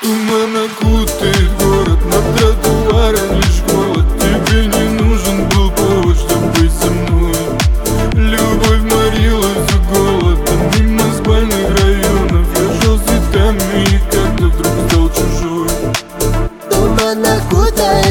Туман окутает город, на тротуарах лишь голод. Тебе не нужен был повод, чтобы быть со мной. Любовь морила за голодом, мимо спальных районов я шел с цветами, и как-то вдруг стал чужой. Туман окутает